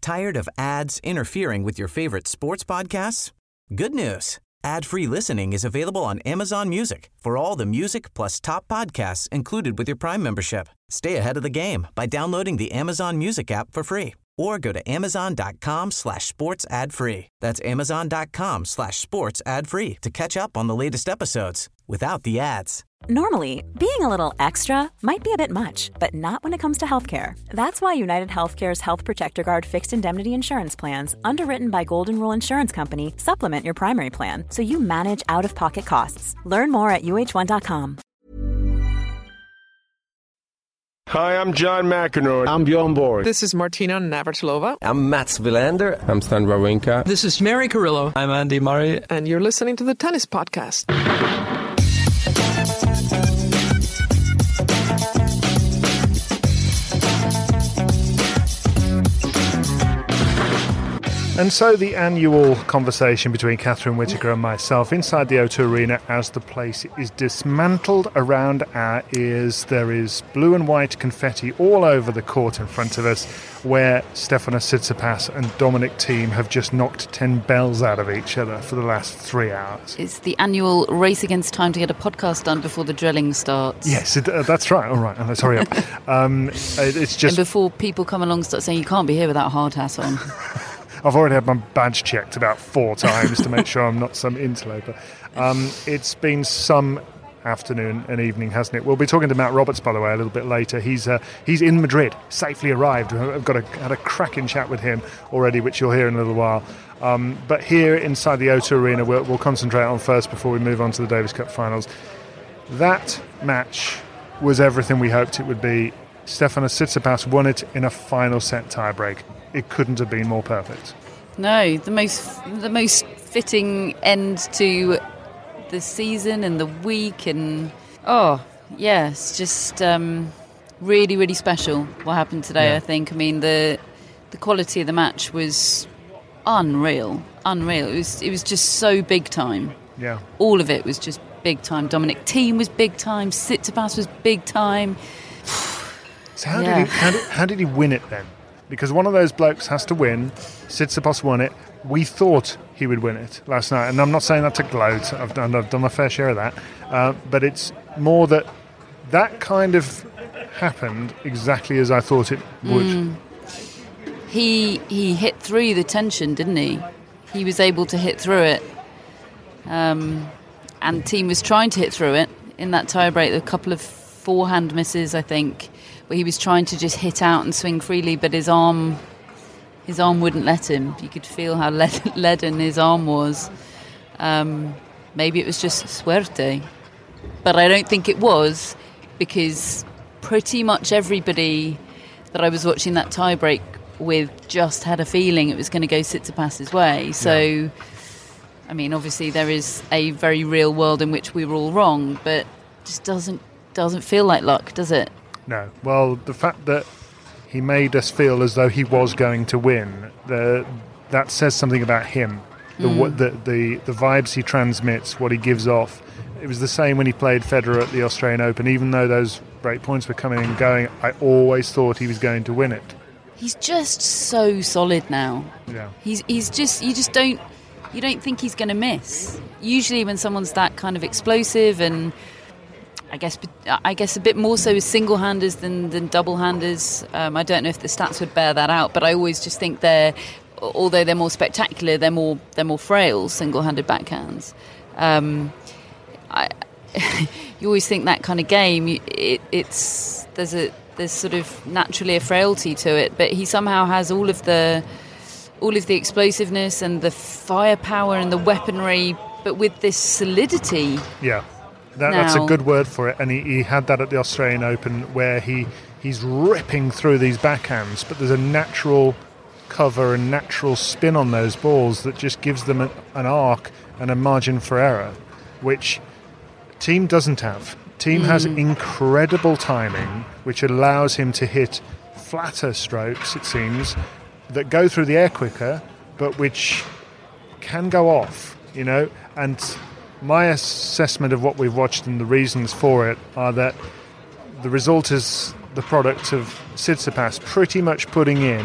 Tired of ads interfering with your favorite sports podcasts? Good news. Ad-free listening is available on Amazon Music for all the music plus top podcasts included with your Prime membership. Stay ahead of the game by downloading the Amazon Music app for free or go to amazon.com/sports ad free. That's amazon.com/sports ad free to catch up on the latest episodes without the ads. Normally, being a little extra might be a bit much, but not when it comes to healthcare. That's why United Healthcare's Health Protector Guard fixed indemnity insurance plans, underwritten by Golden Rule Insurance Company, supplement your primary plan so you manage out-of-pocket costs. Learn more at uh1.com. Hi, I'm John McEnroe. I'm Bjorn Borg. This is Martina Navratilova. I'm Mats Wilander. I'm Stan Wawrinka. This is Mary Carrillo. I'm Andy Murray. And you're listening to the Tennis Podcast. And so the annual conversation between Catherine Whitaker and myself inside the O2 Arena as the place is dismantled around our ears. There is blue and white confetti all over the court in front of us, where Stefanos Tsitsipas and Dominic Thiem have just knocked 10 bells out of each other for the last 3 hours. It's the annual race against time to get a podcast done before the drilling starts. Yes, that's right. All right, let's hurry up. It's just... And before people come along and start saying, you can't be here without a hard hat on. I've already had my badge checked about 4 times to make sure I'm not some interloper. It's been some afternoon and evening, hasn't it? We'll be talking to Matt Roberts, by the way, a little bit later. He's in Madrid, safely arrived. I've had a cracking chat with him already, which you'll hear in a little while. But here inside the O2 Arena, we'll concentrate on first before we move on to the Davis Cup finals. That match was everything we hoped it would be. Stefanos Tsitsipas won it in a final set tiebreak. It couldn't have been more perfect. No, the most fitting end to the season and the week, and it's just really, really special what happened today. Yeah. I think. I mean, the quality of the match was unreal. It was just so big time. Yeah, all of it was just big time. Dominic Thiem was big time. Tsitsipas was big time. So how did he win it then? Because one of those blokes has to win. Tsitsipas won it. We thought he would win it last night. And I'm not saying that to gloat. I've done my fair share of that. But it's more that kind of happened exactly as I thought it would. He hit through the tension, didn't he? He was able to hit through it. And Thiem was trying to hit through it in that tiebreak. A couple of forehand misses, I think, where he was trying to just hit out and swing freely, but his arm wouldn't let him. You could feel how leaden his arm was. Maybe it was just suerte, but I don't think it was, because pretty much everybody that I was watching that tiebreak with just had a feeling it was going to go Tsitsipas's way. So, I mean, obviously there is a very real world in which we were all wrong, but it just doesn't feel like luck, does it? No. Well, the fact that he made us feel as though he was going to win, that says something about him. The vibes he transmits, what he gives off. It was the same when he played Federer at the Australian Open. Even though those break points were coming and going, I always thought he was going to win it. He's just so solid now. Yeah. He's just you don't think he's going to miss. Usually when someone's that kind of explosive, and I guess a bit more so with single-handers than double-handers. I don't know if the stats would bear that out, but I always just think although they're more spectacular, they're more frail single-handed backhands. You always think that kind of game, there's sort of naturally a frailty to it, but he somehow has all of the explosiveness and the firepower and the weaponry, but with this solidity. Yeah. That's a good word for it, and he had that at the Australian Open, where he's ripping through these backhands, but there's a natural cover and natural spin on those balls that just gives them an arc and a margin for error, which Thiem doesn't have. Thiem has incredible timing, which allows him to hit flatter strokes, it seems, that go through the air quicker, but which can go off, and my assessment of what we've watched and the reasons for it are that the result is the product of Tsitsipas pretty much putting in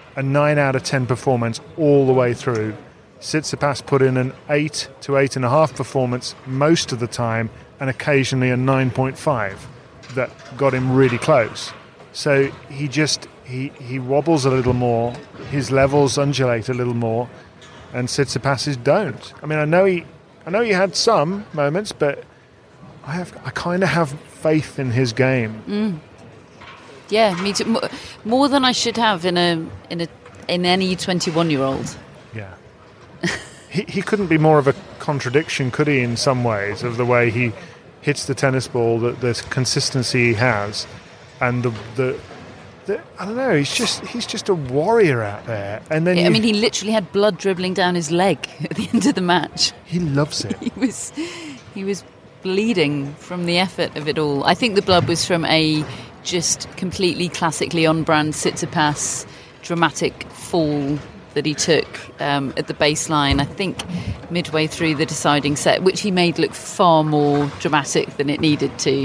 a 9 out of 10 performance all the way through. Tsitsipas put in an 8 to 8.5 performance most of the time, and occasionally a 9.5 that got him really close. So he wobbles a little more, his levels undulate a little more, and Tsitsipas's don't. I mean, I know he had some moments, but I kind of have faith in his game. Yeah, me too. More than I should have in any 21-year-old. Yeah. He couldn't be more of a contradiction, could he, in some ways, of the way he hits the tennis ball, the consistency he has, and the I don't know, he's just a warrior out there. And then he literally had blood dribbling down his leg at the end of the match. He loves it. He was bleeding from the effort of it all. I think the blood was from a just completely classically on-brand Tsitsipas dramatic fall that he took at the baseline, I think midway through the deciding set, which he made look far more dramatic than it needed to.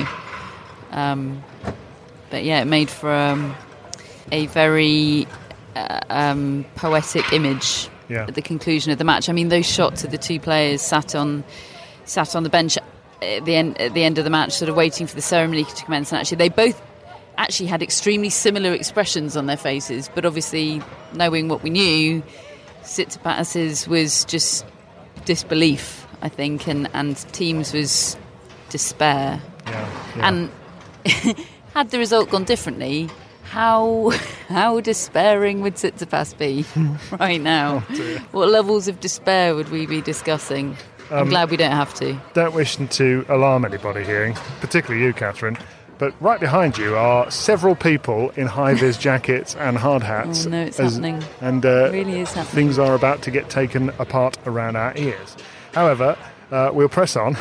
But yeah, it made for a very poetic image at the conclusion of the match. I mean, those shots of the two players sat on the bench at the end of the match, sort of waiting for the ceremony to commence, and actually they both had extremely similar expressions on their faces, but obviously, knowing what we knew, Tsitsipas's was just disbelief, I think, and Thiem's was despair. And had the result gone differently, how despairing would Tsitsipas be right now? What levels of despair would we be discussing? I'm glad we don't have to. Don't wish to alarm anybody here, particularly you, Catherine. But right behind you are several people in high-vis jackets and hard hats. Oh, no, it's happening. And it really is happening. Things are about to get taken apart around our ears. However, we'll press on.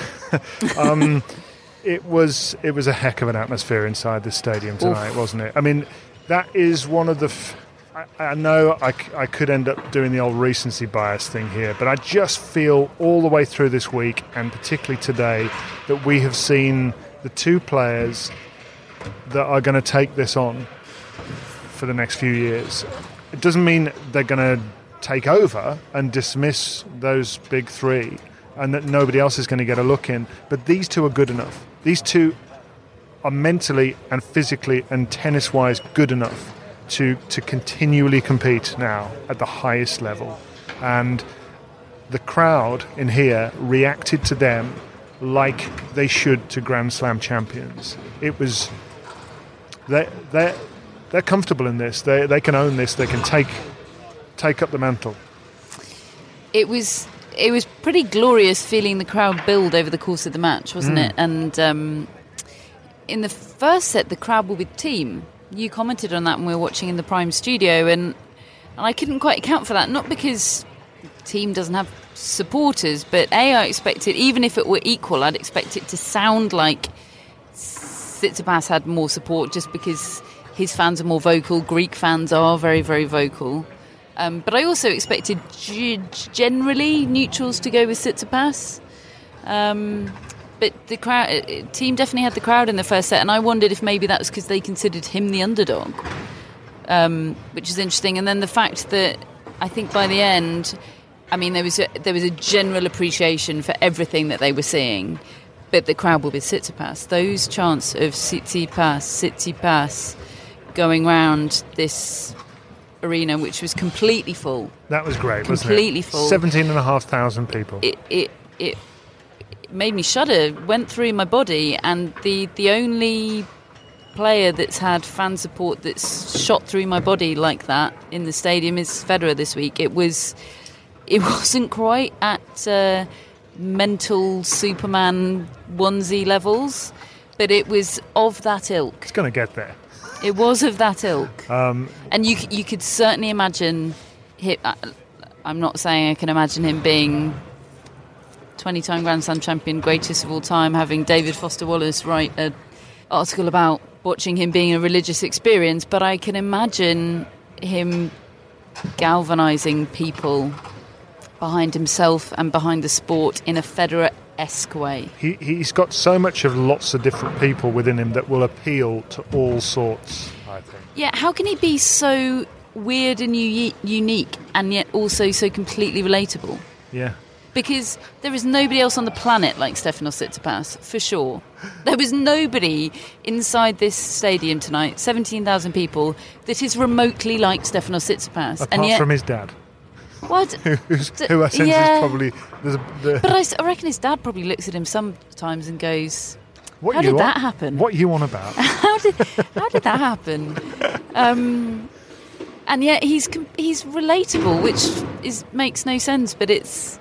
It was a heck of an atmosphere inside the stadium tonight, wasn't it? I mean, that is one of the... I know I could end up doing the old recency bias thing here, but I just feel all the way through this week, and particularly today, that we have seen the two players that are going to take this on for the next few years. It doesn't mean they're going to take over and dismiss those big three and that nobody else is going to get a look in, but these two are good enough. These two are mentally and physically and tennis-wise good enough to continually compete now at the highest level. And the crowd in here reacted to them like they should to Grand Slam champions. It was they're comfortable in this. They can own this. They can take up the mantle. It was pretty glorious feeling the crowd build over the course of the match, wasn't it? And in the first set, the crowd were with Thiem. You commented on that when we were watching in the Prime studio, and I couldn't quite account for that. Not because Thiem doesn't have supporters, but I expected, even if it were equal, I'd expect it to sound like Tsitsipas had more support, just because his fans are more vocal. Greek fans are very, very vocal. But I also expected generally neutrals to go with Tsitsipas. But the crowd, Thiem definitely had the crowd in the first set, and I wondered if maybe that was because they considered him the underdog, which is interesting. And then the fact that I think by the end, I mean, there was a general appreciation for everything that they were seeing, but the crowd were with Tsitsipas. Those chants of Tsitsipas going round this arena, which was completely full. That was great, wasn't it? Completely full. 17,500 people. It made me shudder, went through my body, and the only player that's had fan support that's shot through my body like that in the stadium is Federer this week. It wasn't quite at mental Superman onesie levels, but it was of that ilk. It's going to get there. It was of that ilk. And you could certainly imagine him, I'm not saying I can imagine him being 20-time Grand Slam champion, greatest of all time, having David Foster Wallace write an article about watching him being a religious experience, but I can imagine him galvanising people behind himself and behind the sport in a Federer-esque way. He's got so much of lots of different people within him that will appeal to all sorts, I think. Yeah, how can he be so weird and unique, and yet also so completely relatable. Yeah. Because there is nobody else on the planet like Stefanos Tsitsipas, for sure. There was nobody inside this stadium tonight, 17,000 people, that is remotely like Stefanos Tsitsipas. Apart from his dad. What? who I sense is probably... But I reckon his dad probably looks at him sometimes and goes, how did that happen? What you on about? How did that happen? And yet he's relatable, which makes no sense, but it's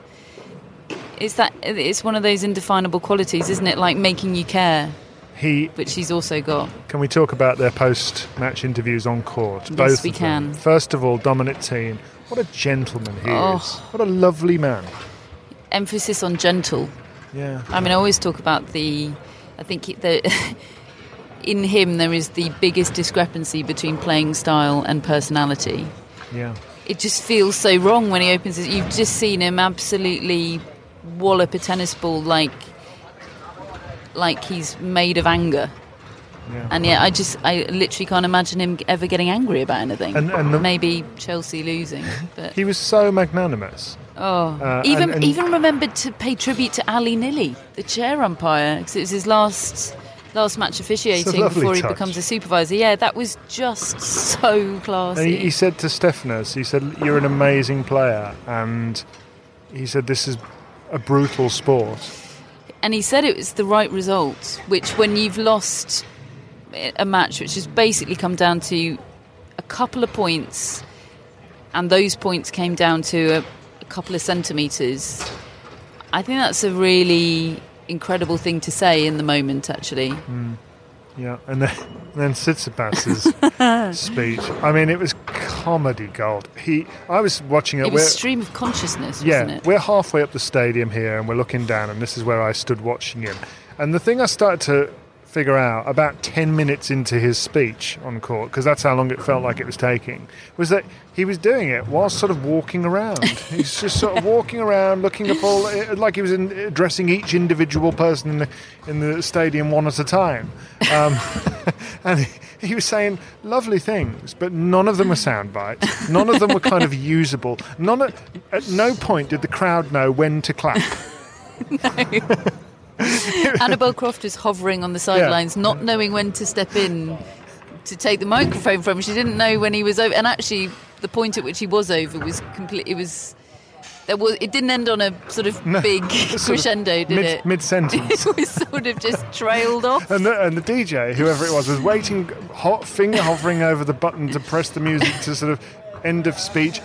one of those indefinable qualities, isn't it? Like making you care, which he's also got. Can we talk about their post-match interviews on court? Yes, Both we of can. them. First of all, Dominic Thiem. What a gentleman he is. What a lovely man. Emphasis on gentle. Yeah. I mean, I always talk about in him there is the biggest discrepancy between playing style and personality. Yeah. It just feels so wrong when he opens it. You've just seen him absolutely wallop a tennis ball like he's made of anger. Yeah. And yet I literally can't imagine him ever getting angry about anything. And maybe Chelsea losing. But he was so magnanimous. Even remembered to pay tribute to Ali Nilly, the chair umpire, because it was his last match officiating before he becomes a supervisor. Yeah, that was just so classy. And he said to Stefanos, he said, "You're an amazing player," and he said, "This is a brutal sport." And he said it was the right result, which when you've lost a match which has basically come down to a couple of points, and those points came down to a couple of centimetres, I think that's a really incredible thing to say in the moment, actually. Yeah, and then Tsitsipas's speech. I mean, it was comedy gold. I was watching it. It was stream of consciousness, wasn't it? We're halfway up the stadium here, and we're looking down, and this is where I stood watching him. And the thing I started to figure out about 10 minutes into his speech on court, because that's how long it felt like it was taking, was that he was doing it while sort of walking around. He's just sort of walking around, looking up all, like he was addressing each individual person in the stadium one at a time. And he was saying lovely things, but none of them were sound bites. None of them were kind of usable. At no point did the crowd know when to clap. No. Annabel Croft was hovering on the sidelines, not knowing when to step in to take the microphone from him. She didn't know when he was over, and actually the point at which he was over was complete. It didn't end on a sort of big crescendo, did it? Mid-sentence. It was sort of just trailed off. And the DJ, whoever it was waiting, finger hovering over the button to press the music to sort of end of speech,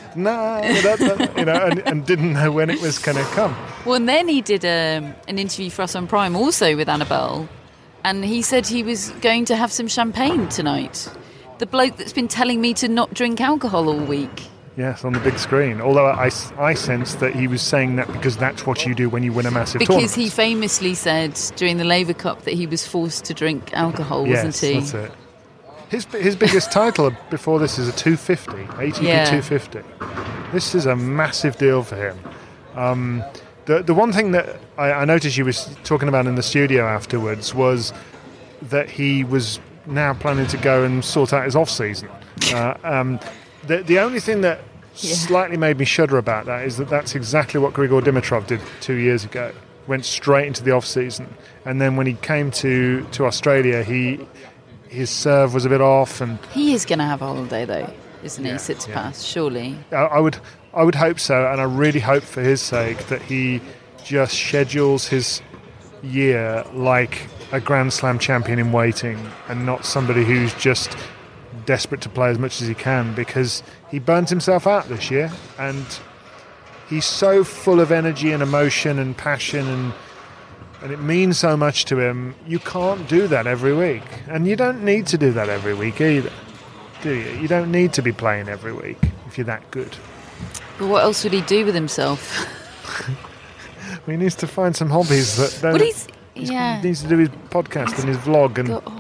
and didn't know when it was going to come. Well, and then he did an interview for us on Prime, also with Annabelle, and he said he was going to have some champagne tonight. The bloke that's been telling me to not drink alcohol all week. Yes, on the big screen. Although I sense that he was saying that because that's what you do when you win a massive tournament. Because he famously said during the Laver Cup that he was forced to drink alcohol, wasn't he? Yes, that's it. His biggest title before this is a 250, ATP 250. This is a massive deal for him. The one thing that I noticed you was talking about in the studio afterwards was that he was now planning to go and sort out his off-season. The only thing that slightly made me shudder about that is that that's exactly what Grigor Dimitrov did 2 years ago. Went straight into the off-season. And then when he came to Australia, his serve was a bit off, and he is going to have a holiday, though, isn't he? Tsitsipas, surely. I would hope so, and I really hope for his sake that he just schedules his year like a Grand Slam champion in waiting, and not somebody who's just desperate to play as much as he can, because he burnt himself out this year, and he's so full of energy and emotion and passion, and it means so much to him. You can't do that every week. And you don't need to do that every week either, do you? You don't need to be playing every week if you're that good. But what else would he do with himself? He needs to find some hobbies that don't... He needs to do his podcast and his vlog.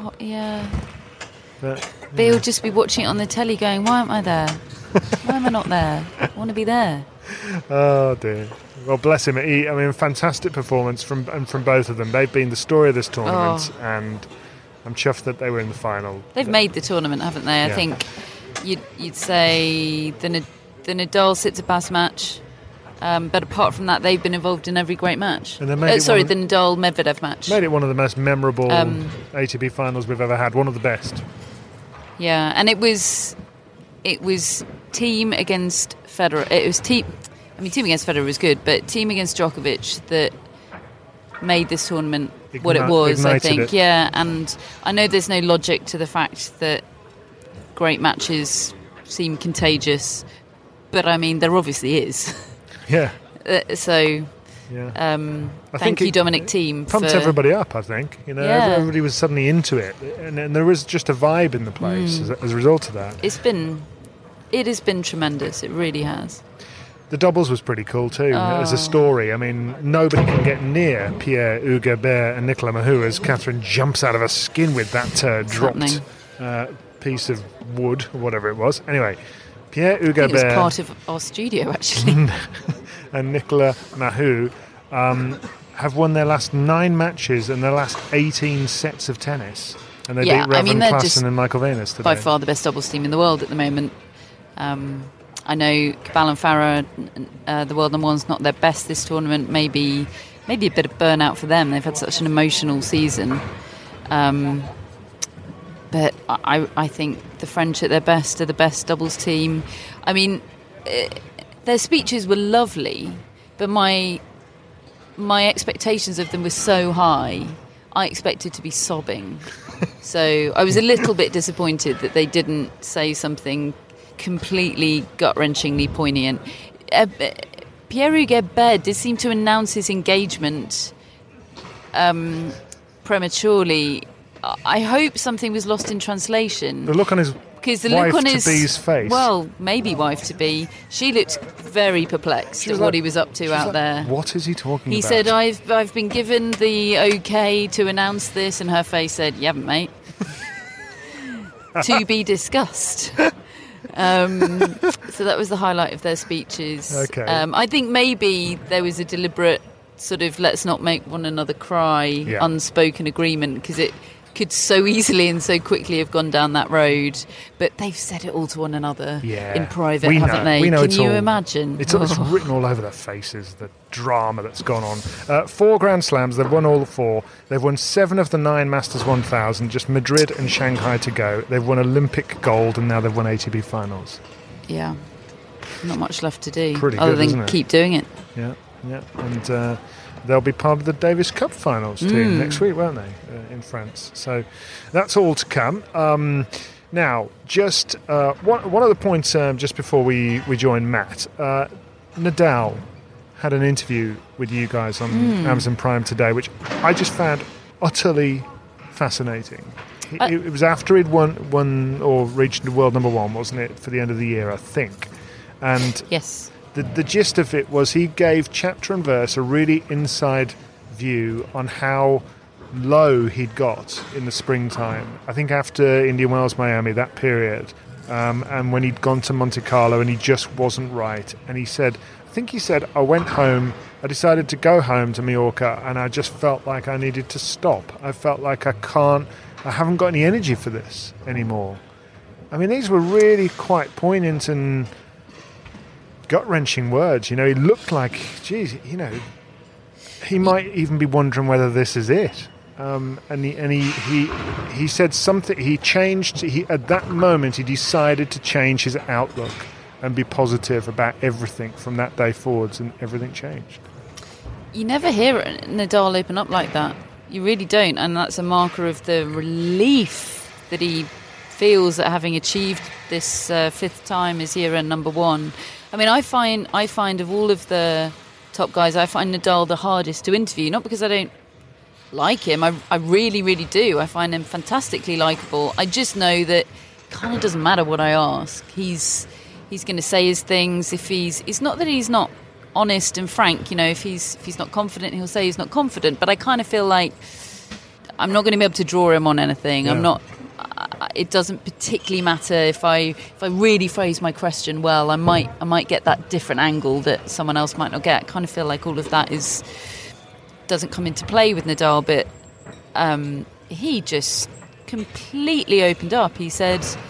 But he'll just be watching it on the telly going, why aren't I there? Why am I not there? I want to be there. Oh dear. Well, bless him. Fantastic performance from both of them. They've been the story of this tournament, and I'm chuffed that they were in the final. They've made the tournament, haven't they? I think you'd say the Nadal Tsitsipas match. But apart from that, they've been involved in every great match. And the Nadal-Medvedev match. Made it one of the most memorable ATP finals we've ever had. One of the best. Yeah, and it was team against Federer. It was team against Federer was good, but team against Djokovic that made this tournament what it was, I think. It. Yeah, and I know there's no logic to the fact that great matches seem contagious, but I mean, there obviously is. Yeah. Thank you, Dominic Thiem. Pumped everybody up, I think. Everybody was suddenly into it, and there was just a vibe in the place as a result of that. It has been tremendous. It really has. The doubles was pretty cool too, as a story. I mean, nobody can get near Pierre-Hugues Herbert and Nicolas Mahut as Catherine jumps out of her skin with that dropped piece of wood, or whatever it was. Anyway, Pierre-Hugues Herbert... It was part of our studio, actually. And Nicolas Mahut have won their last 9 matches and their last 18 sets of tennis. And they beat Ravin Klassen and Michael Venus today. By far the best doubles team in the world at the moment. I know Cabal and Farah, the world number one's not their best this tournament. Maybe a bit of burnout for them. They've had such an emotional season. But I think the French at their best are the best doubles team. I mean, their speeches were lovely, but my expectations of them were so high, I expected to be sobbing. So I was a little bit disappointed that they didn't say something completely gut-wrenchingly poignant. Pierre-Hugues Herbert did seem to announce his engagement prematurely. I hope something was lost in translation. The look on his wife-to-be's face. Well, maybe wife-to-be. She looked very perplexed at what he was up to out there. What is he talking about? He said, I've been given the okay to announce this, and her face said, you haven't, mate. To be discussed. So that was the highlight of their speeches. Okay. I think maybe there was a deliberate sort of let's not make one another cry unspoken agreement, because it could so easily and so quickly have gone down that road. But they've said it all to one another in private, haven't they? Can you imagine? It's written all over their faces, the drama that's gone on. 4 Grand Slams, they've won all 4. They've won 7 of the 9 Masters 1000, just Madrid and Shanghai to go. They've won Olympic gold, and now they've won ATP finals. Yeah. Not much left to do, Pretty other good, than keep doing it. Yeah. And they'll be part of the Davis Cup finals team next week, won't they, in France? So that's all to come. Now, just one other point just before we join Matt. Nadal had an interview with you guys on Amazon Prime today, which I just found utterly fascinating. It was after he'd won or reached the world number 1, wasn't it, for the end of the year, I think. And yes. The gist of it was he gave chapter and verse a really inside view on how low he'd got in the springtime. I think after Indian Wells, Miami, that period, and when he'd gone to Monte Carlo and he just wasn't right. And he said, I went home, I decided to go home to Mallorca, and I just felt like I needed to stop. I felt like I haven't got any energy for this anymore. I mean, these were really quite poignant and gut-wrenching words. He looked like, geez, he might even be wondering whether this is it. And he said something. He changed. At that moment, he decided to change his outlook and be positive about everything from that day forwards, and everything changed. You never hear Nadal open up like that. You really don't, and that's a marker of the relief that he feels at having achieved this 5th time as year-end number 1. I mean, I find of all of the top guys, I find Nadal the hardest to interview. Not because I don't like him. I really, really do. I find him fantastically likeable. I just know that it kind of doesn't matter what I ask. He's going to say his things. It's not that he's not honest and frank. If he's not confident, he'll say he's not confident. But I kind of feel like I'm not going to be able to draw him on anything. Yeah. I'm not. It doesn't particularly matter if I really phrase my question well. I might get that different angle that someone else might not get. I kind of feel like all of that doesn't come into play with Nadal, but he just completely opened up. He said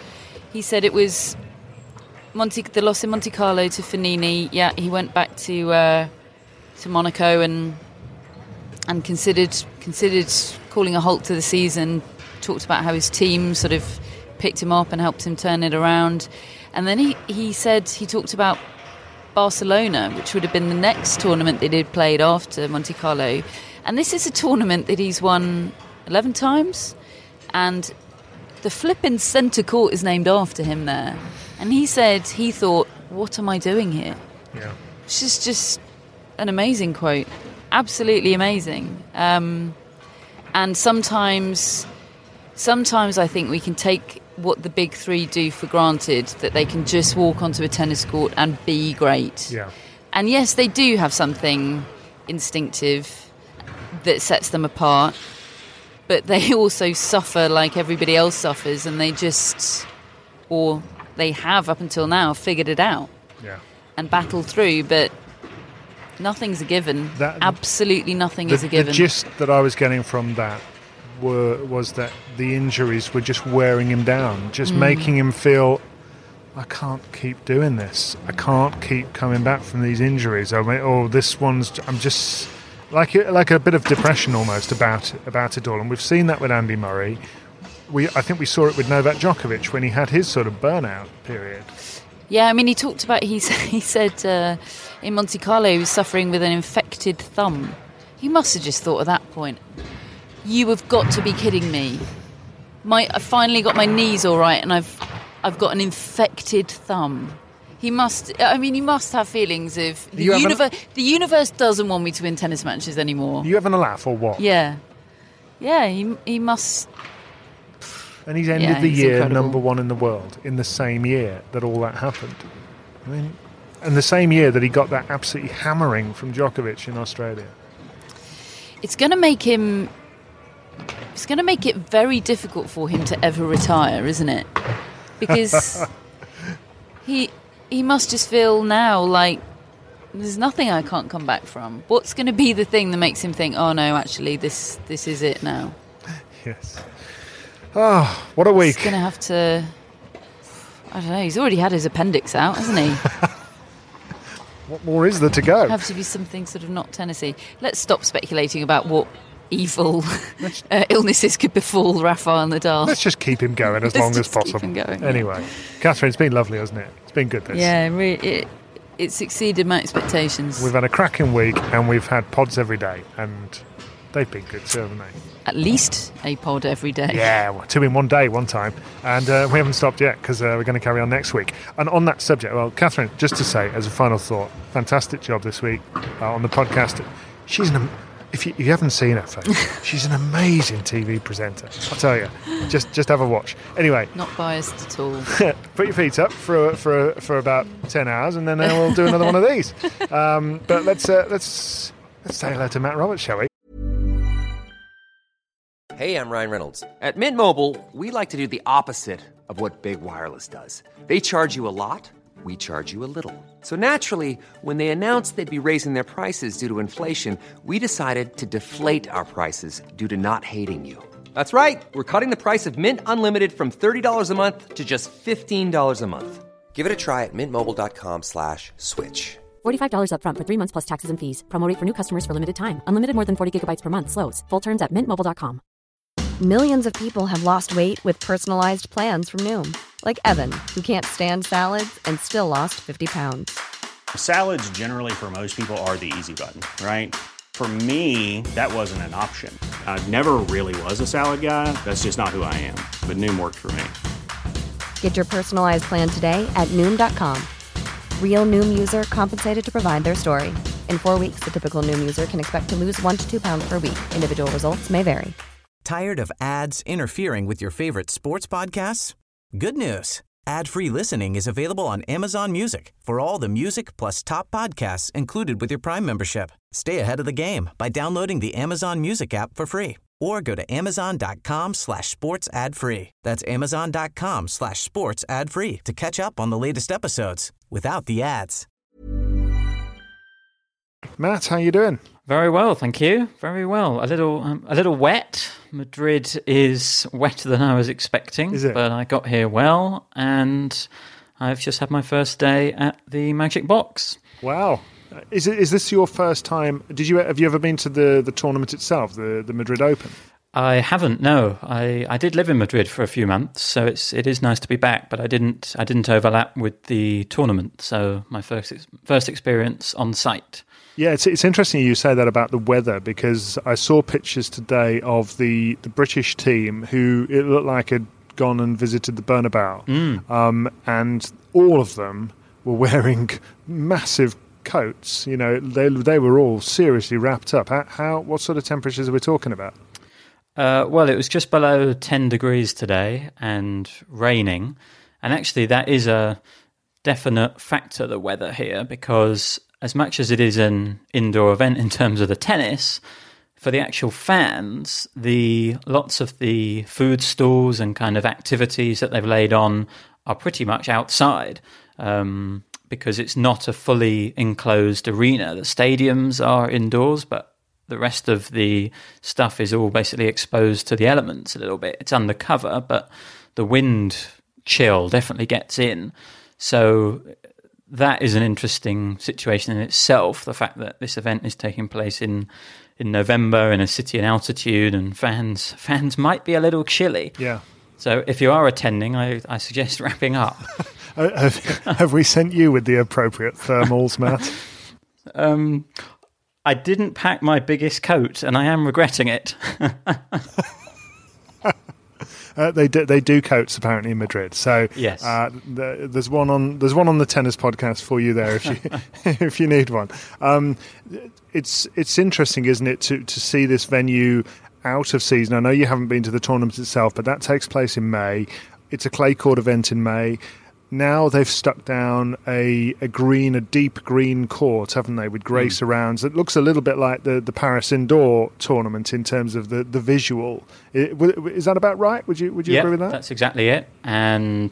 He said it was the loss in Monte Carlo to Fognini. Yeah, he went back to Monaco and considered calling a halt to the season. Talked about how his team sort of picked him up and helped him turn it around. And then he said he talked about Barcelona, which would have been the next tournament that he'd played after Monte Carlo. And this is a tournament that he's won 11 times. And the flipping centre court is named after him there. And he said he thought, what am I doing here? Yeah. Which is just an amazing quote. Absolutely amazing. And sometimes I think we can take what the big three do for granted, that they can just walk onto a tennis court and be great. Yeah. And yes, they do have something instinctive that sets them apart, but they also suffer like everybody else suffers, and they have up until now figured it out. Yeah. And battled through, but nothing's a given. Absolutely nothing is a given. The gist that I was getting from that was that the injuries were just wearing him down, just making him feel, I can't keep doing this. I can't keep coming back from these injuries. I mean, I'm just like a bit of depression almost about it all. And we've seen that with Andy Murray. I think we saw it with Novak Djokovic when he had his sort of burnout period. Yeah, I mean, he talked about, he said in Monte Carlo he was suffering with an infected thumb. He must have just thought at that point, you have got to be kidding me. I finally got my knees all right, and I've got an infected thumb. He must have feelings of the universe doesn't want me to win tennis matches anymore. Are you having a laugh or what? Yeah, he must. And he's ended the year incredible. #1 in the world in the same year that all that happened. I mean, and the same year that he got that absolutely hammering from Djokovic in Australia. It's going to make it very difficult for him to ever retire, isn't it? Because he must just feel now like there's nothing I can't come back from. What's going to be the thing that makes him think, oh no, actually this is it now? Yes. Oh, what a week. He's going to have to, I don't know, he's already had his appendix out, hasn't he? What more is there to go? Have to be something sort of not tennis-y. Let's stop speculating about what evil illnesses could befall Rafael Nadal. Let's just keep him going as long as possible. Keep him going, anyway, Catherine, it's been lovely, hasn't it? It's been good, this. Yeah, it's exceeded my expectations. We've had a cracking week, and we've had pods every day, and they've been good too, haven't they? At least a pod every day. Yeah, well, 2 in 1 day one time. And we haven't stopped yet, because we're going to carry on next week. And on that subject, well, Catherine, just to say, as a final thought, fantastic job this week on the podcast. She's if you haven't seen her face, she's an amazing TV presenter. I'll tell you, just have a watch. Anyway, not biased at all. Put your feet up for about 10 hours, and then we'll do another one of these. But let's say hello to Matt Roberts, shall we? Hey, I'm Ryan Reynolds. At Mint Mobile, we like to do the opposite of what Big Wireless does. They charge you a lot. We charge you a little. So naturally, when they announced they'd be raising their prices due to inflation, we decided to deflate our prices due to not hating you. That's right. We're cutting the price of Mint Unlimited from $30 a month to just $15 a month. Give it a try at mintmobile.com/switch. $45 up front for 3 months plus taxes and fees. Promo rate for new customers for limited time. Unlimited more than 40 gigabytes per month. Slows full terms at mintmobile.com. Millions of people have lost weight with personalized plans from Noom. Like Evan, who can't stand salads and still lost 50 pounds. Salads generally for most people are the easy button, right? For me, that wasn't an option. I never really was a salad guy. That's just not who I am. But Noom worked for me. Get your personalized plan today at Noom.com. Real Noom user compensated to provide their story. In 4 weeks, the typical Noom user can expect to lose 1 to 2 pounds per week. Individual results may vary. Tired of ads interfering with your favorite sports podcasts? Good news. Ad-free listening is available on Amazon Music for all the music plus top podcasts included with your Prime membership. Stay ahead of the game by downloading the Amazon Music app for free or go to amazon.com/sports ad free. That's amazon.com/sports ad free to catch up on the latest episodes without the ads. Matt, how you doing? Very well, thank you. Very well. A little wet. Madrid is wetter than I was expecting, Is it? But I got here well, and I've just had my first day at the Magic Box. Wow. Is this your first time? Have you ever been to the tournament itself, the Madrid Open? I haven't. No, I did live in Madrid for a few months, so it is nice to be back. But I didn't overlap with the tournament, so my first experience on site. Yeah, it's interesting you say that about the weather, because I saw pictures today of the British team who it looked like had gone and visited the Bernabeu, and all of them were wearing massive coats. You know, they were all seriously wrapped up. What sort of temperatures are we talking about? Well, it was just below 10 degrees today and raining, and actually that is a definite factor, the weather here, because as much as it is an indoor event in terms of the tennis, for the actual fans, lots of the food stalls and kind of activities that they've laid on are pretty much outside, because it's not a fully enclosed arena. The stadiums are indoors, but the rest of the stuff is all basically exposed to the elements a little bit. It's undercover, but the wind chill definitely gets in. So that is an interesting situation in itself, the fact that this event is taking place in November in a city in altitude, and fans might be a little chilly. Yeah. So if you are attending, I suggest wrapping up. Have we sent you with the appropriate thermals, Matt? I didn't pack my biggest coat, and I am regretting it. They do coats apparently in Madrid. So yes, there's one on the tennis podcast for you there if you need one. It's interesting, isn't it, to see this venue out of season. I know you haven't been to the tournament itself, but that takes place in May. It's a clay court event in May. Now they've stuck down a deep green court, haven't they, with grey surrounds. It looks a little bit like the Paris indoor tournament in terms of the visual. Is that about right? Would you agree with that? That's exactly it. And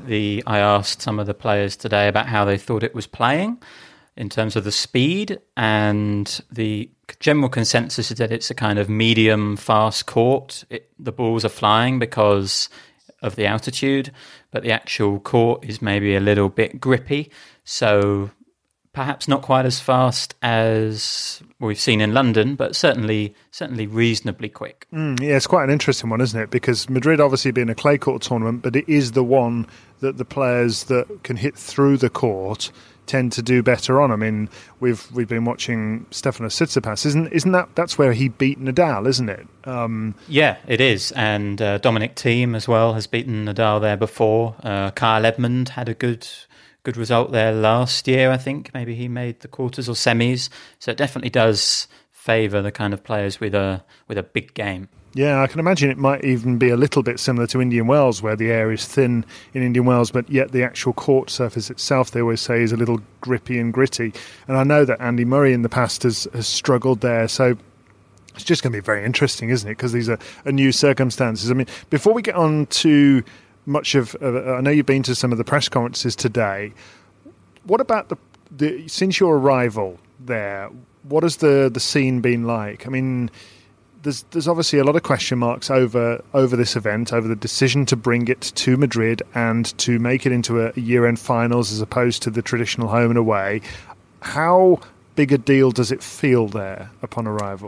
I asked some of the players today about how they thought it was playing in terms of the speed, and the general consensus is that it's a kind of medium fast court. The balls are flying because of the altitude, but the actual court is maybe a little bit grippy, so perhaps not quite as fast as we've seen in London, but certainly reasonably quick. Yeah, it's quite an interesting one, isn't it? Because Madrid obviously being a clay court tournament, but it is the one that the players that can hit through the court tend to do better on. I mean, we've been watching Stefanos Tsitsipas. Isn't that's where he beat Nadal, isn't it? Yeah, it is. And Dominic Thiem as well has beaten Nadal there before. Kyle Edmund had a good result there last year, I think. Maybe he made the quarters or semis. So it definitely does favour the kind of players with a big game. Yeah, I can imagine it might even be a little bit similar to Indian Wells, where the air is thin in Indian Wells, but yet the actual court surface itself, they always say, is a little grippy and gritty. And I know that Andy Murray in the past has struggled there, so it's just going to be very interesting, isn't it? Because these are new circumstances. I mean, before we get on to much of... I know you've been to some of the press conferences today. What about since your arrival there, what has the scene been like? I mean, there's obviously a lot of question marks over this event, over the decision to bring it to Madrid and to make it into a year-end finals as opposed to the traditional home and away. How big a deal does it feel there upon arrival?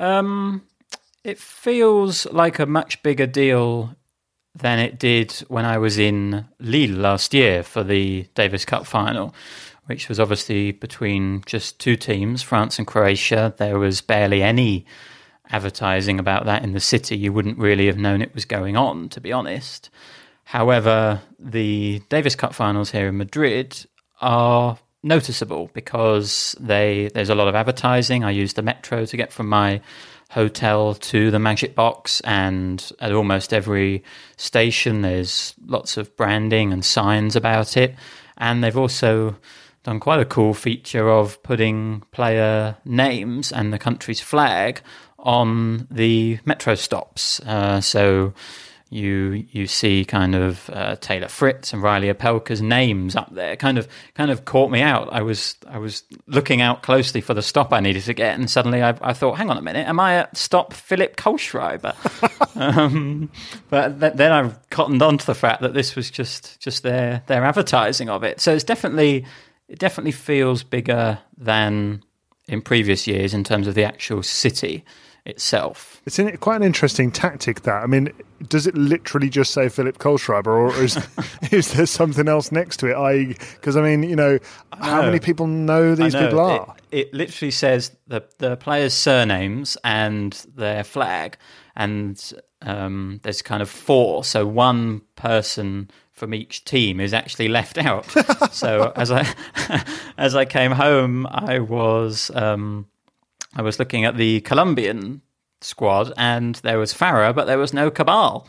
It feels like a much bigger deal than it did when I was in Lille last year for the Davis Cup final, which was obviously between just two teams, France and Croatia. There was barely any advertising about that in the city. You wouldn't really have known it was going on, to be honest. However, the Davis Cup finals here in Madrid are noticeable because there's a lot of advertising. I used the metro to get from my hotel to the Magic Box, and at almost every station there's lots of branding and signs about it. And they've also done quite a cool feature of putting player names and the country's flag on the metro stops. So you see kind of Taylor Fritz and Riley Opelka's names up there. Kind of caught me out. I was looking out closely for the stop I needed to get, and suddenly I thought, hang on a minute, am I at stop Philip Kohlschreiber? But then I cottoned on to the fact that this was just their advertising of it. So it definitely feels bigger than in previous years in terms of the actual city itself. It's quite an interesting tactic, that. I mean, does it literally just say Philip Kohlschreiber, or is there something else next to it? Because, I mean, you know, how many people know these people are? It literally says the players' surnames and their flag, and there's kind of 4, so one person from each team is actually left out. So as I came home, I was looking at the Colombian squad, and there was Farah, but there was no Cabal.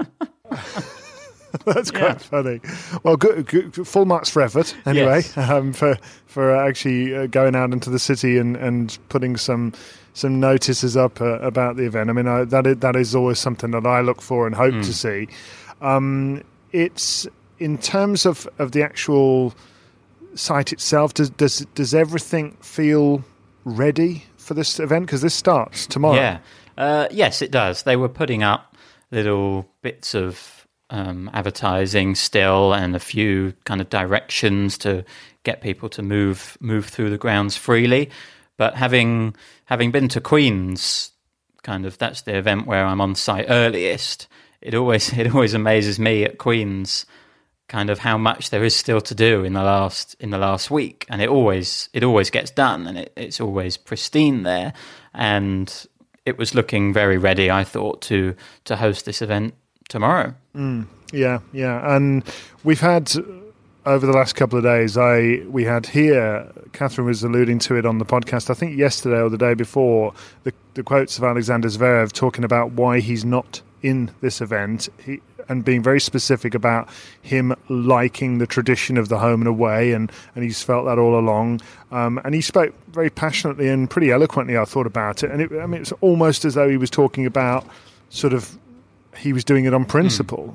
That's quite funny. Well, good, full marks for effort, anyway, yes. For actually going out into the city and putting some notices up about the event. I mean, that is always something that I look for and hope to see. It's in terms of the actual site itself. Does everything feel ready for this event? Because this starts tomorrow. Yeah. Yes, it does. They were putting up little bits of advertising still, and a few kind of directions to get people to move through the grounds freely. But having been to Queen's, kind of that's the event where I'm on site earliest. It always amazes me at Queen's kind of how much there is still to do in the last week, and it always gets done, and it's always pristine there, and it was looking very ready, I thought, to host this event tomorrow. Yeah, and we've had over the last couple of days, we had here, Catherine was alluding to it on the podcast, I think yesterday or the day before, the quotes of Alexander Zverev talking about why he's not in this event, and being very specific about him liking the tradition of the home and away, and he's felt that all along. And he spoke very passionately and pretty eloquently, I thought, about it. And it's almost as though he was talking about sort of he was doing it on principle,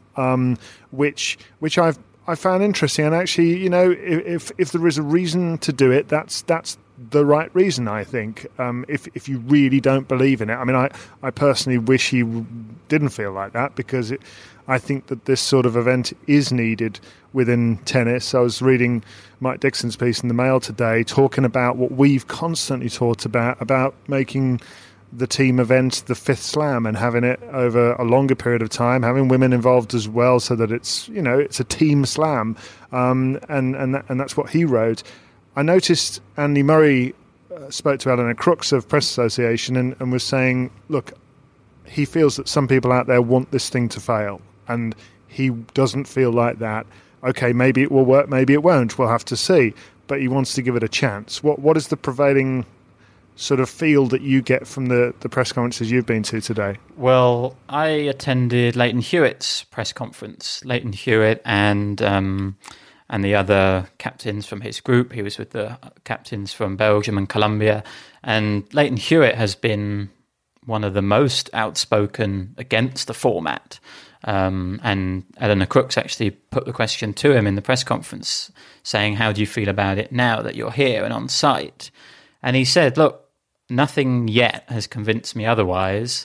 which I found interesting. And actually, you know, if there is a reason to do it, that's the right reason, I think. If you really don't believe in it, I mean, I personally wish he didn't feel like that, because I think that this sort of event is needed within tennis. I was reading Mike Dixon's piece in the Mail today, talking about what we've constantly talked about making the team event the 5th slam and having it over a longer period of time, having women involved as well, so that it's, you know, it's a team slam, and that's what he wrote. I noticed Andy Murray spoke to Eleanor Crooks of Press Association and was saying, look, he feels that some people out there want this thing to fail, and he doesn't feel like that. Okay, maybe it will work, maybe it won't, we'll have to see, but he wants to give it a chance. What is the prevailing sort of feel that you get from the press conferences you've been to today? Well, I attended Leighton Hewitt's press conference. Leighton Hewitt and the other captains from his group. He was with the captains from Belgium and Colombia. And Leighton Hewitt has been one of the most outspoken against the format. And Eleanor Crooks actually put the question to him in the press conference, saying, how do you feel about it now that you're here and on site? And he said, look, nothing yet has convinced me otherwise.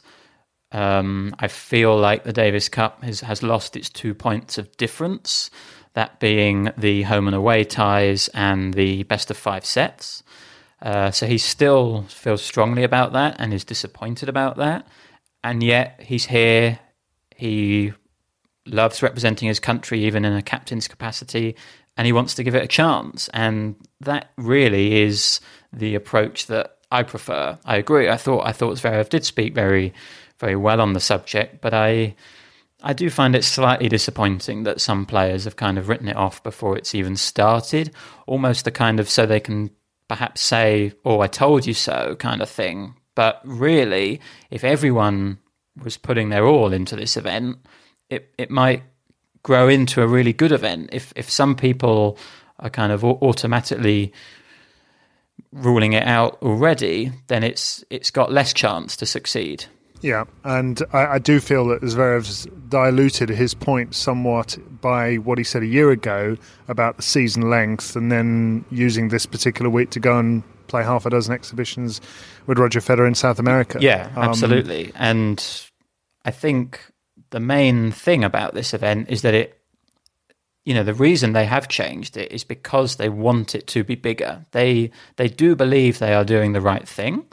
I feel like the Davis Cup has lost its 2 points of difference, that being the home and away ties and the best of 5 sets. So he still feels strongly about that and is disappointed about that. And yet he's here. He loves representing his country, even in a captain's capacity, and he wants to give it a chance. And that really is the approach that I prefer. I agree. I thought Zverev did speak very, very well on the subject, but I do find it slightly disappointing that some players have kind of written it off before it's even started, almost the kind of so they can perhaps say, oh, I told you so kind of thing. But really, if everyone was putting their all into this event, it might grow into a really good event. If some people are kind of automatically ruling it out already, then it's got less chance to succeed. Yeah, and I do feel that Zverev's diluted his point somewhat by what he said a year ago about the season length, and then using this particular week to go and play half a dozen exhibitions with Roger Federer in South America. Yeah, absolutely. And I think the main thing about this event is that it, the reason they have changed it is because they want it to be bigger. They do believe they are doing the right thing.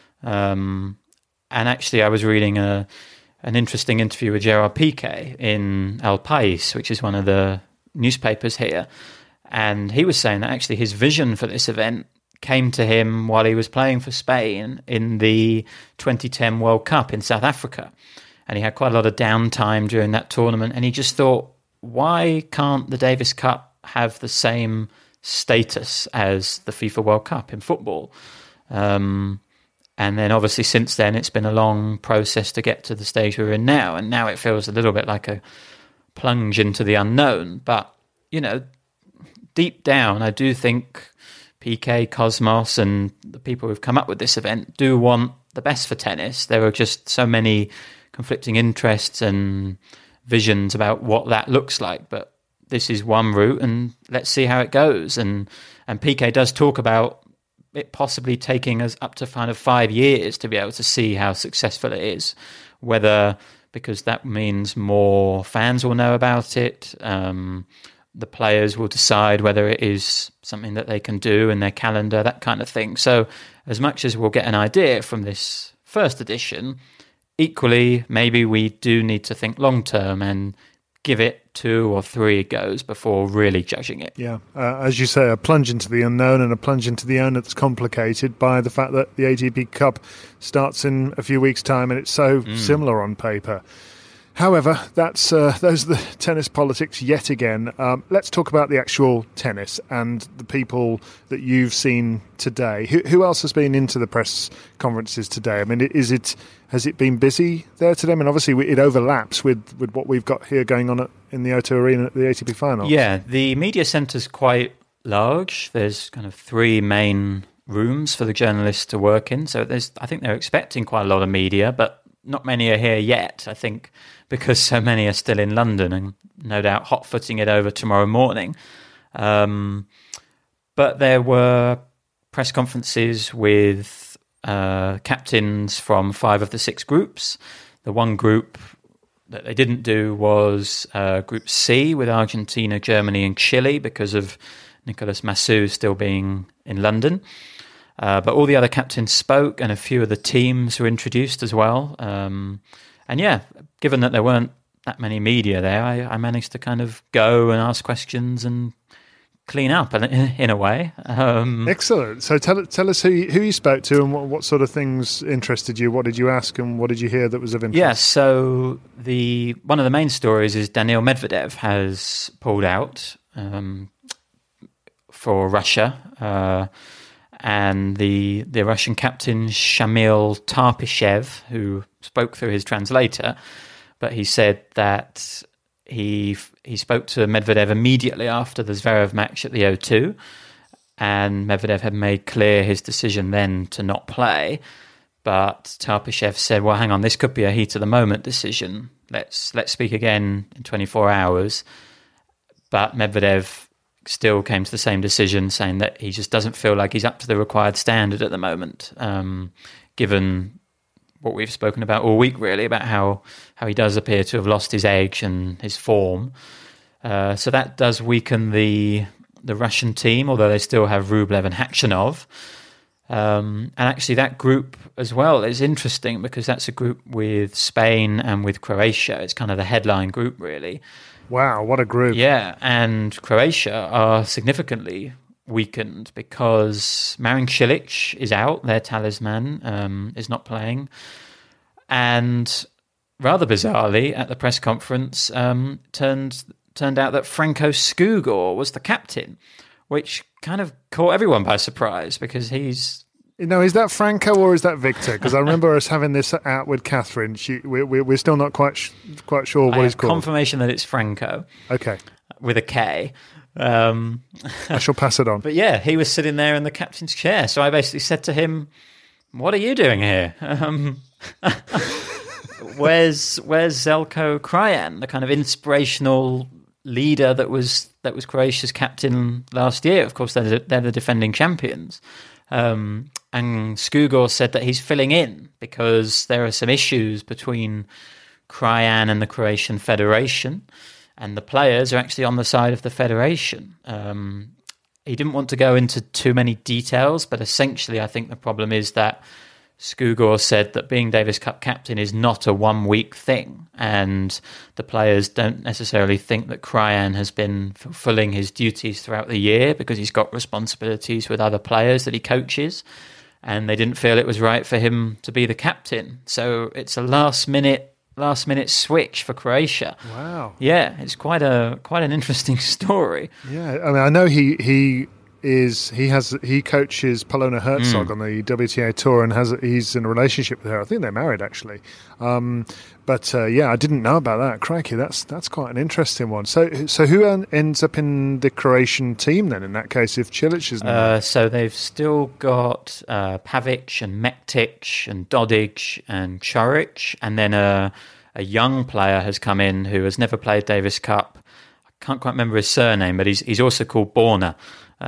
And actually, I was reading an interesting interview with Gerard Piqué in El País, which is one of the newspapers here. And he was saying that actually his vision for this event came to him while he was playing for Spain in the 2010 World Cup in South Africa. And he had quite a lot of downtime during that tournament. And he just thought, why can't the Davis Cup have the same status as the FIFA World Cup in football? And then obviously since then, it's been a long process to get to the stage we're in now. And now it feels a little bit like a plunge into the unknown. But, deep down, I do think Piqué, Cosmos, and the people who've come up with this event do want the best for tennis. There are just so many conflicting interests and visions about what that looks like. But this is one route, and let's see how it goes. And Piqué does talk about it possibly taking us up to kind of 5 years to be able to see how successful it is, whether because that means more fans will know about it, the players will decide whether it is something that they can do in their calendar, that kind of thing. So as much as we'll get an idea from this first edition, equally, maybe we do need to think long-term and give it 2 or 3 goes before really judging it. Yeah, as you say, a plunge into the unknown, and a plunge into the unknown that's complicated by the fact that the ATP Cup starts in a few weeks' time, and it's so similar on paper. However, those are the tennis politics yet again. Let's talk about the actual tennis and the people that you've seen today. Who else has been into the press conferences today? I mean, has it been busy there today? I mean, obviously it overlaps with what we've got here going on in the O2 Arena at the ATP Finals. Yeah, the media centre's quite large. There's kind of 3 main rooms for the journalists to work in. So I think they're expecting quite a lot of media, but not many are here yet, I think, because so many are still in London and no doubt hot-footing it over tomorrow morning. But there were press conferences with captains from 5 of the 6 groups. The one group that they didn't do was Group C with Argentina, Germany and Chile because of Nicolas Massu still being in London. But all the other captains spoke, and a few of the teams were introduced as well. And yeah, given that there weren't that many media there, I managed to kind of go and ask questions and clean up in a way. Excellent. So tell us who you spoke to and what sort of things interested you. What did you ask and what did you hear that was of interest? Yeah, so one of the main stories is Daniil Medvedev has pulled out for Russia. And the Russian captain, Shamil Tarpishev, who spoke through his translator, but he said that he spoke to Medvedev immediately after the Zverev match at the O2, and Medvedev had made clear his decision then to not play. But Tarpishev said, well, hang on, this could be a heat-of-the-moment decision. Let's speak again in 24 hours. But Medvedev still came to the same decision, saying that he just doesn't feel like he's up to the required standard at the moment, given what we've spoken about all week, really, about how he does appear to have lost his edge and his form. So that does weaken the Russian team, although they still have Rublev and Khachanov. And actually that group as well is interesting because that's a group with Spain and with Croatia. It's kind of the headline group, really. Wow, what a group. Yeah, and Croatia are significantly weakened because Marin Cilic is out, their talisman, is not playing. And rather bizarrely, at the press conference, turned out that Franco Skugor was the captain, which kind of caught everyone by surprise because he's... No, is that Franco or is that Victor? Because I remember us having this out with Catherine. We're still not quite sure what he's called. Confirmation that it's Franco. Okay. With a K. I shall pass it on. But yeah, he was sitting there in the captain's chair. So I basically said to him, what are you doing here? where's Zeljko Krajan, the kind of inspirational leader that was Croatia's captain last year? Of course, they're the defending champions. And Skugor said that he's filling in because there are some issues between Krajan and the Croatian Federation, and the players are actually on the side of the Federation. He didn't want to go into too many details, but essentially I think the problem is that Skugor said that being Davis Cup captain is not a 1 week thing, and the players don't necessarily think that Krajan has been fulfilling his duties throughout the year because he's got responsibilities with other players that he coaches, and they didn't feel it was right for him to be the captain. So it's a last minute switch for Croatia. Wow. Yeah, it's quite an interesting story. Yeah, I mean, I know he coaches Polona Herzog on the WTA tour, and he's in a relationship with her. I think they're married actually. Yeah, I didn't know about that. Crikey, that's quite an interesting one. So who ends up in the Croatian team then? In that case, if Cilic isn't there? So they've still got Pavic and Mektic and Dodic and Choric, and then a young player has come in who has never played Davis Cup. I can't quite remember his surname, but he's also called Borna.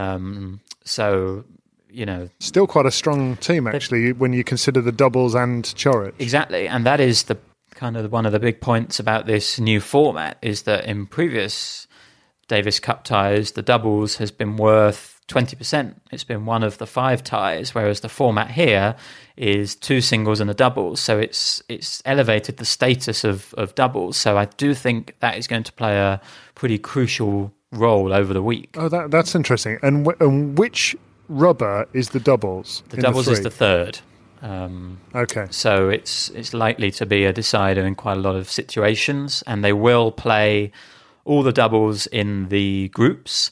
So, you know, still quite a strong team actually when you consider the doubles and Choric. Exactly, and that is the kind of one of the big points about this new format, is that in previous Davis Cup ties, the doubles has been worth 20%. It's been one of the 5 ties, whereas the format here is 2 singles and a doubles. So it's elevated the status of doubles. So I do think that is going to play a pretty crucial role over the week. Oh, that's interesting. And which rubber is the doubles? The doubles is the third. Okay. So it's likely to be a decider in quite a lot of situations, and they will play all the doubles in the groups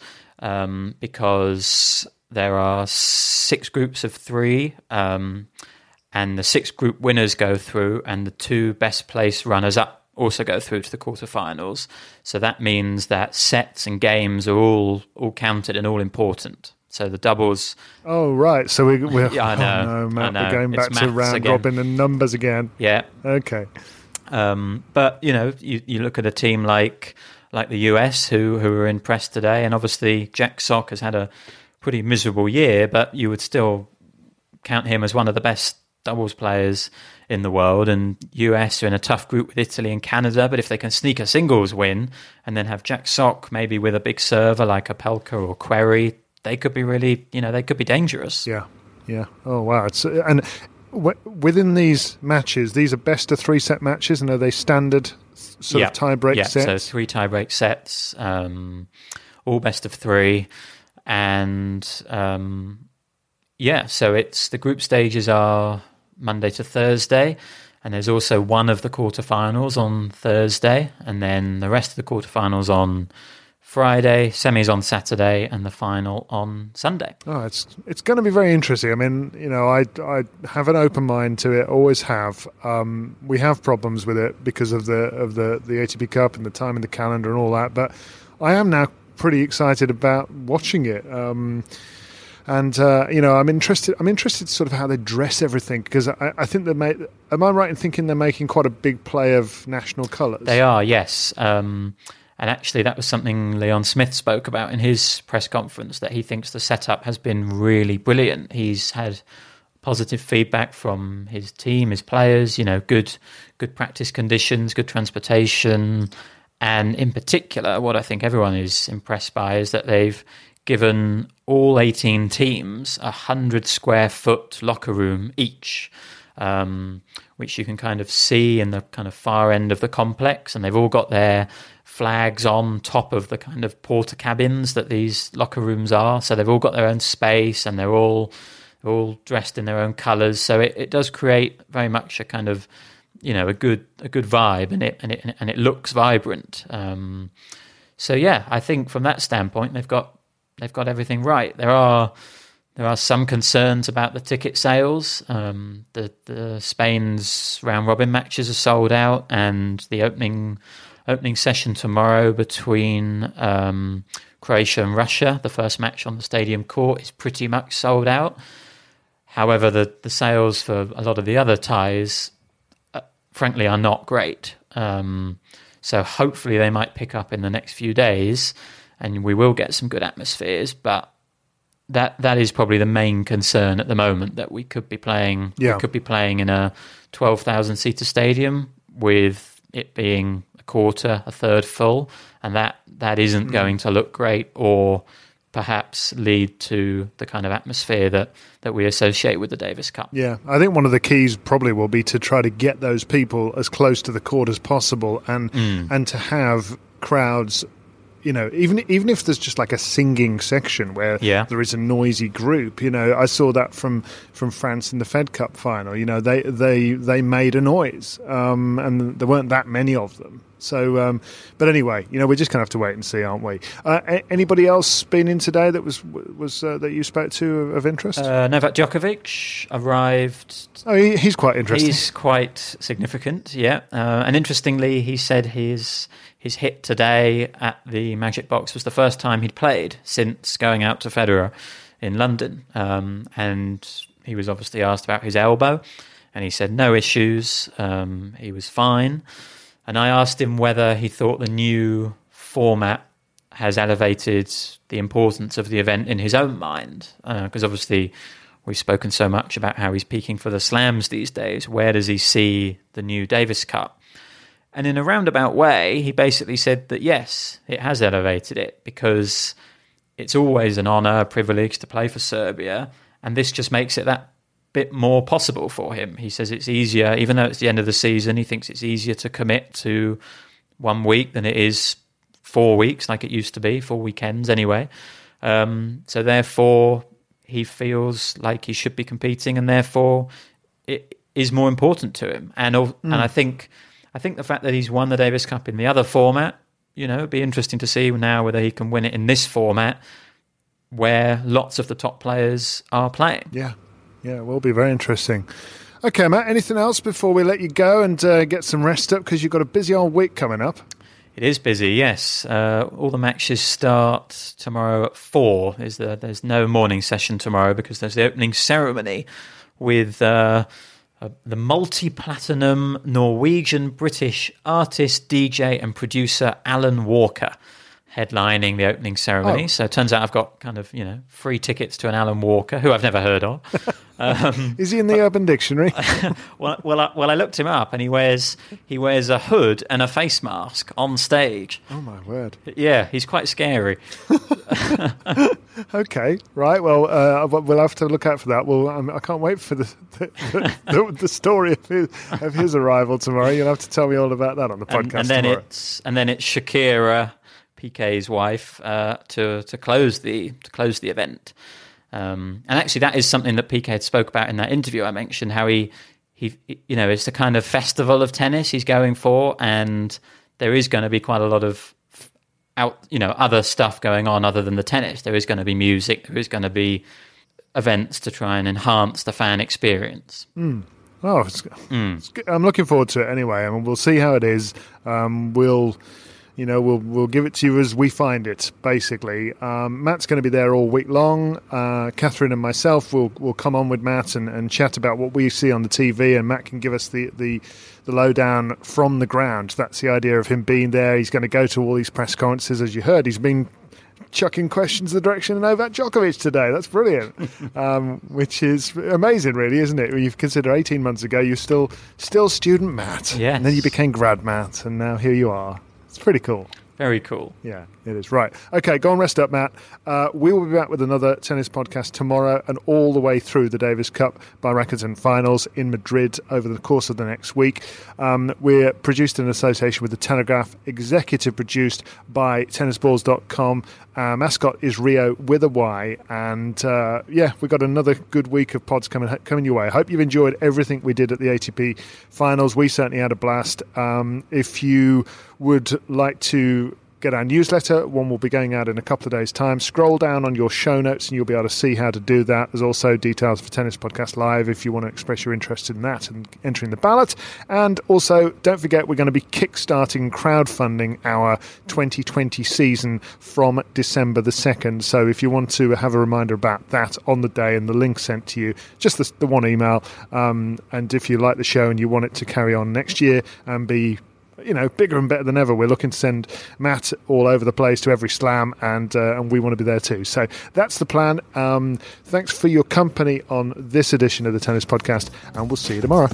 because there are 6 groups of 3, and the 6 group winners go through, and the 2 best placed runners up also go through to the quarterfinals. So that means that sets and games are all counted and all important. So the doubles... Oh, right. So we're... Yeah, I know. Oh, no, Matt, I know. We're going back to round again. robin and numbers again. Yeah. Okay. But, you know, you look at a team like the US who were impressed today, and obviously Jack Sock has had a pretty miserable year, but you would still count him as one of the best doubles players in the world. And US are in a tough group with Italy and Canada, but if they can sneak a singles win and then have Jack Sock maybe with a big server like Opelka or Querrey, they could be really, they could be dangerous. Yeah. Oh, wow. And within these matches, these are best of 3 set matches, and are they standard sort of tie-break sets? So 3 tie-break sets, all best of 3. And, so it's the group stages are Monday to Thursday, and there's also one of the quarterfinals on Thursday, and then the rest of the quarterfinals on Friday, semis on Saturday, and the final on Sunday. Oh, it's going to be very interesting. I mean, I have an open mind to it. Always have. We have problems with it because of the ATP Cup and the time in the calendar and all that. But I am now pretty excited about watching it. I'm interested. I'm interested sort of how they dress everything, because I think am I right in thinking they're making quite a big play of national colours? They are, yes. And actually, that was something Leon Smith spoke about in his press conference, that he thinks the setup has been really brilliant. He's had positive feedback from his team, his players, good practice conditions, good transportation. And in particular, what I think everyone is impressed by is that they've given all 18 teams 100 square foot locker room each, which you can kind of see in the kind of far end of the complex. And they've all got their flags on top of the kind of porter cabins that these locker rooms are. So they've all got their own space, and they're all dressed in their own colours. So it does create very much a kind of, a good vibe, and it looks vibrant. I think from that standpoint, they've got everything right. There are some concerns about the ticket sales. The Spain's round robin matches are sold out, and the opening session tomorrow between Croatia and Russia, the first match on the stadium court, is pretty much sold out. However, the sales for a lot of the other ties frankly, are not great. So hopefully they might pick up in the next few days, and we will get some good atmospheres. But that is probably the main concern at the moment, that we could be playing. Yeah. We could be playing in a 12,000 seater stadium with it being a third full, and that isn't going to look great, or perhaps lead to the kind of atmosphere that we associate with the Davis Cup. Yeah, I think one of the keys probably will be to try to get those people as close to the court as possible, and to have crowds, you know, even if there's just like a singing section where there is a noisy group. You know, I saw that from France in the Fed Cup final. You know, they made a noise, and there weren't that many of them. So, but anyway, you know, we're just going to have to wait and see, aren't we? Anybody else been in today that was that you spoke to of interest? Novak Djokovic arrived. Oh, he's quite interesting. He's quite significant, yeah. And interestingly, he said his hit today at the Magic Box was the first time he'd played since going out to Federer in London. And he was obviously asked about his elbow, and he said no issues. He was fine. And I asked him whether he thought the new format has elevated the importance of the event in his own mind. Because obviously we've spoken so much about how he's peaking for the slams these days. Where does he see the new Davis Cup? And in a roundabout way, he basically said that yes, it has elevated it, because it's always an honour, a privilege to play for Serbia. And this just makes it that bit more possible for him. He says it's easier, even though it's the end of the season, he thinks it's easier to commit to 1 week than it is 4 weeks, like it used to be, 4 weekends anyway. So therefore, he feels like he should be competing, and therefore it is more important to him. And I think the fact that he's won the Davis Cup in the other format, you know, it'd be interesting to see now whether he can win it in this format where lots of the top players are playing. Yeah, it will be very interesting. Okay, Matt, anything else before we let you go and get some rest up, because you've got a busy old week coming up? It is busy, yes. All the matches start tomorrow at 4. There's no morning session tomorrow because there's the opening ceremony with the multi-platinum Norwegian-British artist, DJ and producer Alan Walker headlining the opening ceremony. So it turns out I've got kind of, you know, free tickets to an Alan Walker, who I've never heard of. Is he in the Urban Dictionary? Well, I looked him up, and he wears a hood and a face mask on stage. Oh my word! Yeah, he's quite scary. Okay, right. Well, we'll have to look out for that. Well, I can't wait for the story of his arrival tomorrow. You'll have to tell me all about that on the podcast tomorrow. And then it's Shakira, Piqué's wife, to close the event. And actually, that is something that Piqué had spoke about in that interview I mentioned. How he you know, it's the kind of festival of tennis he's going for, and there is going to be quite a lot of other stuff going on other than the tennis. There is going to be music. There is going to be events to try and enhance the fan experience. Oh, I'm looking forward to it anyway. I mean, we'll see how it is. We'll give it to you as we find it, basically. Matt's going to be there all week long. Catherine and myself will come on with Matt and chat about what we see on the TV, and Matt can give us the lowdown from the ground. That's the idea of him being there. He's going to go to all these press conferences. As you heard, he's been chucking questions in the direction of Novak Djokovic today. That's brilliant, which is amazing, really, isn't it? When you consider 18 months ago, you're still student Matt. Yes. And then you became grad Matt, and now here you are. It's pretty cool. Very cool. Yeah, it is. Right. Okay, go and rest up, Matt. We will be back with another tennis podcast tomorrow and all the way through the Davis Cup by Rackets and Finals in Madrid over the course of the next week. We're produced in association with The Telegraph, executive produced by tennisballs.com. Mascot is Rio with a Y. And we've got another good week of pods coming your way. I hope you've enjoyed everything we did at the ATP Finals. We certainly had a blast. If you would like to get our newsletter. One will be going out in a couple of days' time. Scroll down on your show notes and you'll be able to see how to do that. There's also details for Tennis Podcast Live if you want to express your interest in that and entering the ballot. And also, don't forget, we're going to be kickstarting crowdfunding our 2020 season from December the 2nd. So if you want to have a reminder about that on the day and the link sent to you, just the one email. And if you like the show and you want it to carry on next year and be bigger and better than ever, we're looking to send Matt all over the place to every slam, and we want to be there too. So that's the plan. Thanks for your company on this edition of the Tennis Podcast, and we'll see you tomorrow.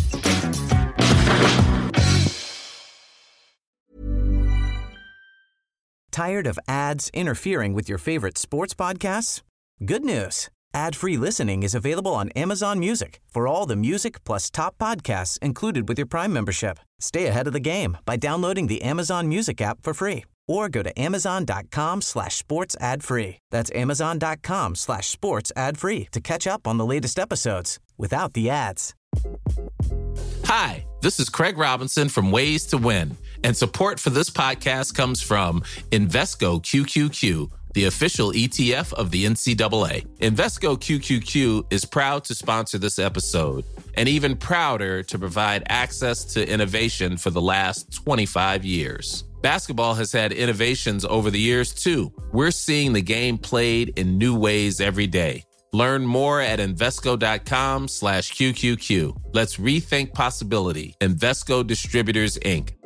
Tired of ads interfering with your favorite sports podcasts? Good news. Ad-free listening is available on Amazon Music for all the music plus top podcasts included with your Prime membership. Stay ahead of the game by downloading the Amazon Music app for free or go to amazon.com/sports ad free. That's amazon.com/sports ad free to catch up on the latest episodes without the ads. Hi, this is Craig Robinson from Ways to Win, and support for this podcast comes from Invesco QQQ, the official ETF of the NCAA. Invesco QQQ is proud to sponsor this episode, and even prouder to provide access to innovation for the last 25 years. Basketball has had innovations over the years, too. We're seeing the game played in new ways every day. Learn more at Invesco.com/QQQ. Let's rethink possibility. Invesco Distributors, Inc.